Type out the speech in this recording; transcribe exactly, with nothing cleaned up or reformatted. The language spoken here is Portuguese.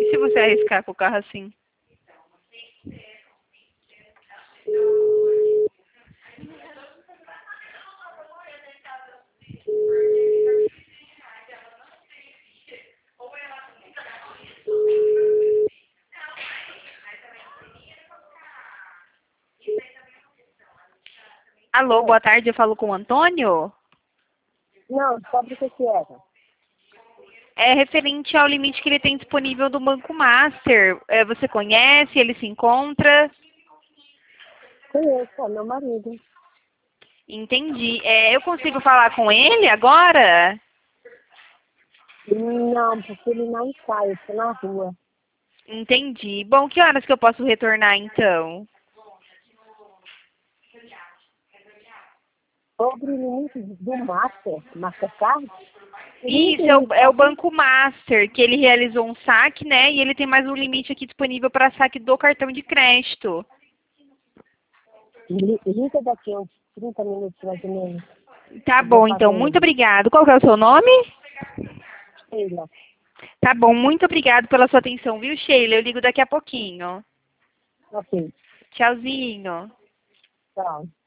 se você arriscar com o carro assim? Alô, boa tarde, eu falo com o Antônio? Não, sobre o que que era? É referente ao limite que ele tem disponível do Banco Master. É, você conhece? Ele se encontra? Conheço, é meu marido. Entendi. É, eu consigo falar com ele agora? Não, porque ele não sai, eu estou na rua. Entendi. Bom, que horas que eu posso retornar então? Sobre o limite do Master, Mastercard, Isso, é o, é o Banco Master, que ele realizou um saque, né? E ele tem mais um limite aqui disponível para saque do cartão de crédito. li- liga daqui uns trinta minutos mais ou menos. Tá Eu vou bom, fazer então, muito ele. obrigado. Qual que é o seu nome? Sheila, Tá bom, muito obrigado pela sua atenção, viu, Sheila? Eu ligo daqui a pouquinho. ok, Tchauzinho. tchau.